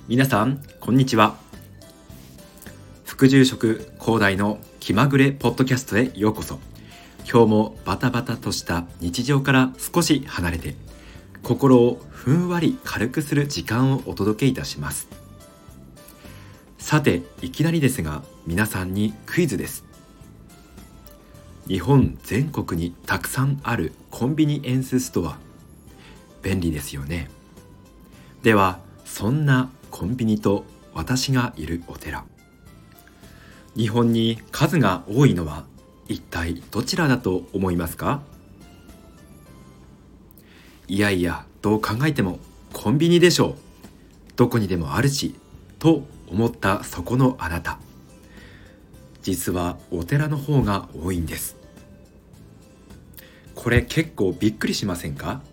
皆さんこんにちは。副住職広大の気まぐれポッドキャストへようこそ。今日もバタバタとした日常から少し離れて、心をふんわり軽くする時間をお届けいたします。さて、いきなりですが皆さんにクイズです。日本全国にたくさんあるコンビニエンスストア、便利ですよね。ではそんなコンビニと私がいるお寺、日本に数が多いのは一体どちらだと思いますか？いやいや、どう考えてもコンビニでしょう。どこにでもあるしと思ったそこのあなた、実はお寺の方が多いんです。これ結構びっくりしませんか？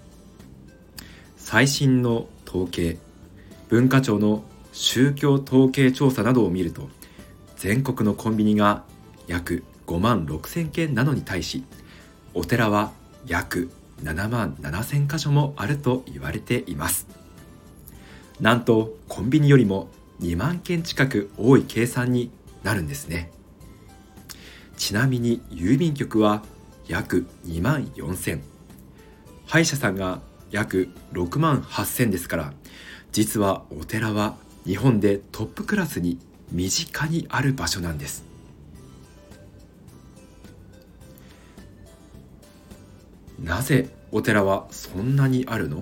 最新の統計、文化庁の宗教統計調査などを見ると、全国のコンビニが約5万6千件なのに対し、お寺は約7万7千箇所もあると言われています。なんとコンビニよりも2万件近く多い計算になるんですね。ちなみに郵便局は約2万4千、歯医者さんが約6万8千ですから、実はお寺は日本でトップクラスに身近にある場所なんです。なぜお寺はそんなにあるの？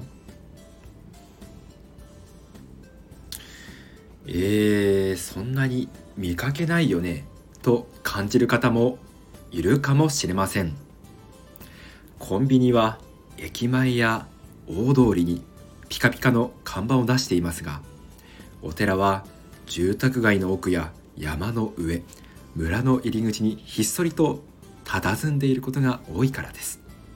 そんなに見かけないよねと感じる方もいるかもしれません。コンビニは駅前や大通りにピカピカの看板を出していますが、お寺は住宅街の奥や山の上、村の入り口にひっそりと佇んでいることが多いからです。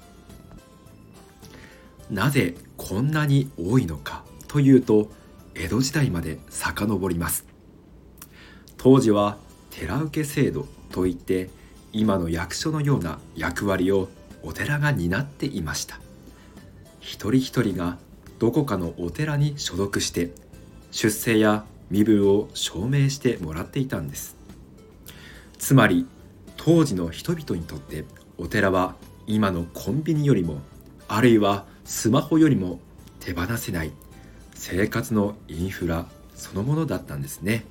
なぜこんなに多いのかというと、江戸時代まで遡ります。当時は寺受制度といって、今の役所のような役割をお寺が担っていました。一人一人がどこかのお寺に所属して出生や身分を証明してもらっていたんです。つまり当時の人々にとってお寺は今のコンビニよりも、あるいはスマホよりも手放せない生活のインフラそのものだったんですね。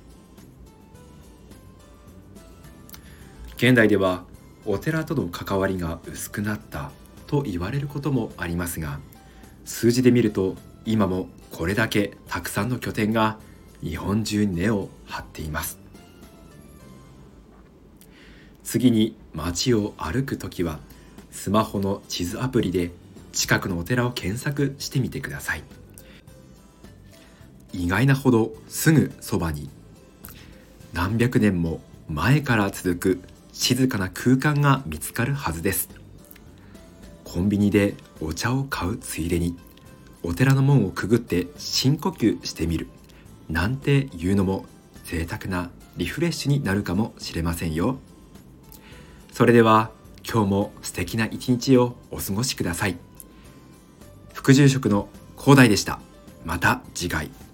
現代ではお寺との関わりが薄くなったと言われることもありますが、数字で見ると今もこれだけたくさんの拠点が日本中に根を張っています。次に街を歩くときは、スマホの地図アプリで近くのお寺を検索してみてください。意外なほどすぐそばに、何百年も前から続く静かな空間が見つかるはずです。コンビニでお茶を買うついでに、お寺の門をくぐって深呼吸してみるなんていうのも贅沢なリフレッシュになるかもしれませんよ。それでは今日も素敵な一日をお過ごしください。副住職の広大でした。また次回。